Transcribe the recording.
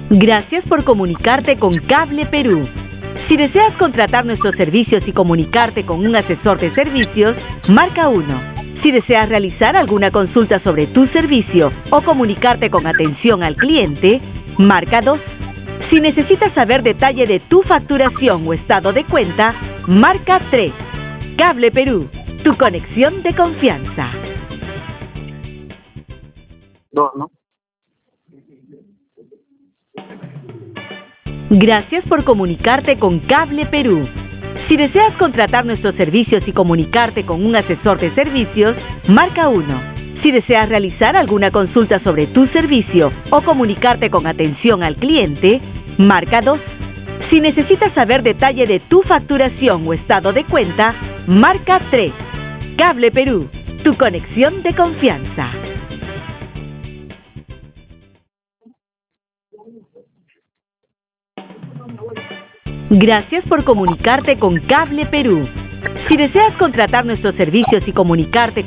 Gracias por comunicarte con Cable Perú. Si deseas contratar nuestros servicios y comunicarte con un asesor de servicios, marca 1. Si deseas realizar alguna consulta sobre tu servicio o comunicarte con atención al cliente, marca 2. Si necesitas saber detalle de tu facturación o estado de cuenta, marca 3. Cable Perú, tu conexión de confianza. ¿No? Gracias por comunicarte con Cable Perú. Si deseas contratar nuestros servicios y comunicarte con un asesor de servicios, marca 1. Si deseas realizar alguna consulta sobre tu servicio o comunicarte con atención al cliente, marca 2. Si necesitas saber detalle de tu facturación o estado de cuenta, marca 3. Cable Perú, tu conexión de confianza. Gracias por comunicarte con Cable Perú. Si deseas contratar nuestros servicios y comunicarte con